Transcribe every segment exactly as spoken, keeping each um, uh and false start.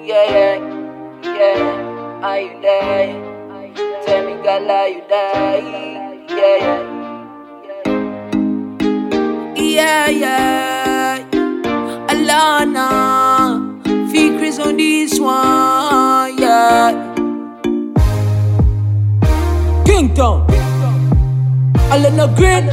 Yeah, yeah, yeah. Are you there? Tell me, girl, are you there? Yeah, yeah. Yeah, yeah. Alana, Fikri's on this one, yeah. Kington, Alana Green,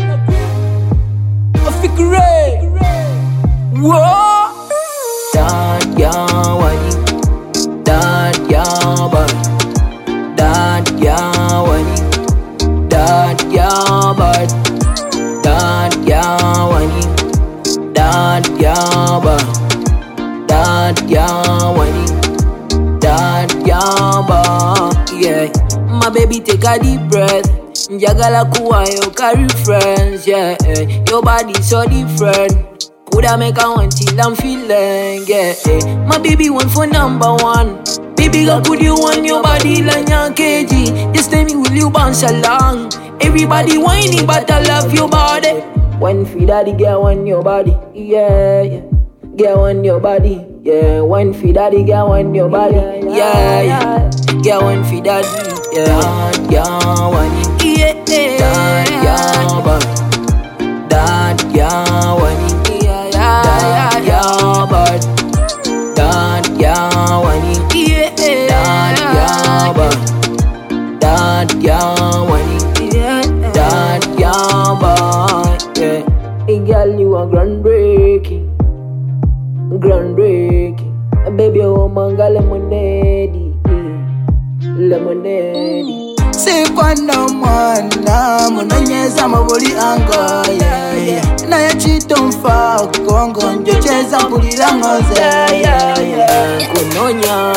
Fikri. Whoa. Dad, yeah, wani. Dad, yeah, boy. Dad, yeah, wani. Dad, yeah, boy. Dad, yeah, wani. Dad, yeah, boy. Dad, yeah, wani. Dad, yeah, boy. Yeah. My baby, take a deep breath. Njagala kuwa yo carry friends, yeah. Your body so different. Coulda make a one till I'm feeling, yeah. My baby want for number one. Baby girl, could you want your body like your K G? Just tell me, will you bounce along? Everybody whining, but I love your body. One for daddy, girl, want your body, yeah, yeah. Girl, want your body, yeah. One for daddy, girl, want your body, yeah, yeah. Girl, one for daddy, yeah, yeah, one, yeah, yeah, yeah, but dad, yeah, one. Dad, yeah, but Dad, yeah, wani. Dad, yeah, but Dad, yeah, wani. Dad, yeah, but yeah. Hey, girl, you are groundbreaking, groundbreaking. Baby, oh, manga lemonade, lemonade. Sikwana mwana munonyeza mabuli anga, yeah, yeah. Na ya chito mfa kongo njocheza mpulila ngoze, yeah, yeah. Kunonya,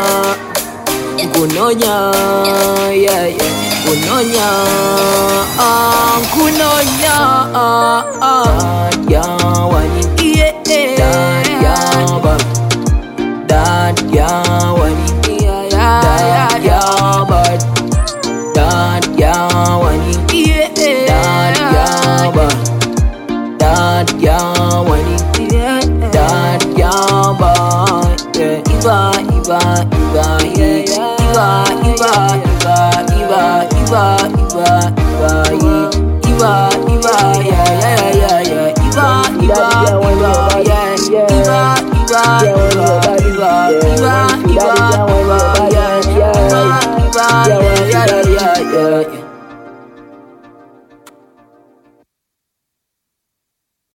kunonya, yeah, yeah. Kunonya, ah, kunonya, ah, ah. Dad, yeah, wani. Yeah, Dad, yeah, ba. Dad, yeah, wani. Yeah, yeah, Dad, yeah, ba. Dad, yeah, wani. Yeah, Dad, yeah, ba. Dad, yeah, wani. Yeah, Dad, yeah, ba. Yeah, Iva, Iva, Iva, yeah, Iva, Iva, Iva, Iva, Iva, Iva, Iva, yeah, Iva, Iva, yeah, yeah, yeah, yeah, Iva, Iva, Iva, yeah, Iva, Iva, Iva.